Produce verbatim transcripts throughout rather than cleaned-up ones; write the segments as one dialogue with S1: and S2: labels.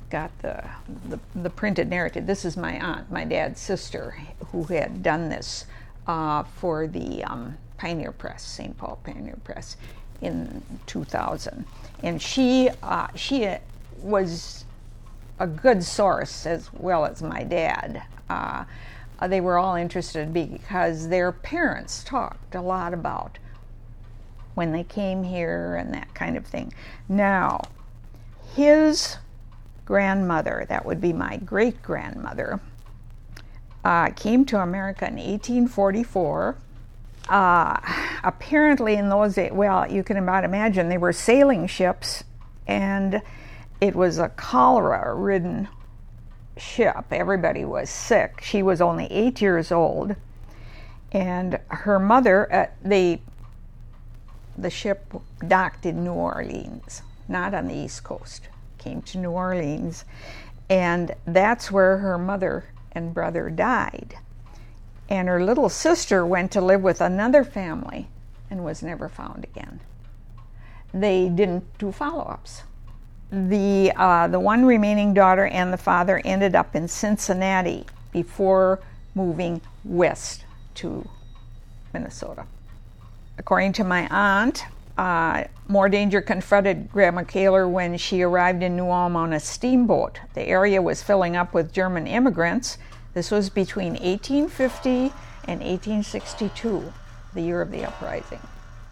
S1: got the, the the printed narrative. This is my aunt, my dad's sister, who had done this uh, for the um, Pioneer Press, Saint Paul Pioneer Press, in two thousand. And she uh, she was a good source as well as my dad. Uh, they were all interested because their parents talked a lot about when they came here and that kind of thing. Now, his grandmother, that would be my great-grandmother, uh, came to America in eighteen forty-four. Uh, apparently in those days, well, you can about imagine, they were sailing ships, and it was a cholera-ridden ship. Everybody was sick. She was only eight years old, and her mother, uh, they, the ship docked in New Orleans, not on the East Coast, came to New Orleans, and that's where her mother and brother died. And her little sister went to live with another family and was never found again. They didn't do follow-ups. The, uh, the one remaining daughter and the father ended up in Cincinnati before moving west to Minnesota. According to my aunt, uh, more danger confronted Grandma Kaler when she arrived in New Ulm on a steamboat. The area was filling up with German immigrants. This was between eighteen fifty and eighteen sixty-two, the year of the uprising.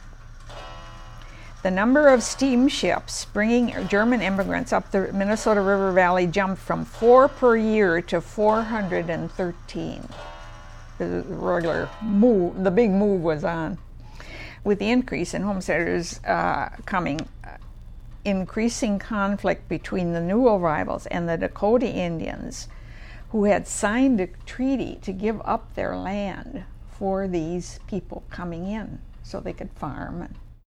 S1: The number of steamships bringing German immigrants up the Minnesota River Valley jumped from four per year to four hundred thirteen. The regular move, the big move was on. With the increase in homesteaders uh, coming, uh, increasing conflict between the new arrivals and the Dakota Indians, who had signed a treaty to give up their land for these people coming in so they could farm and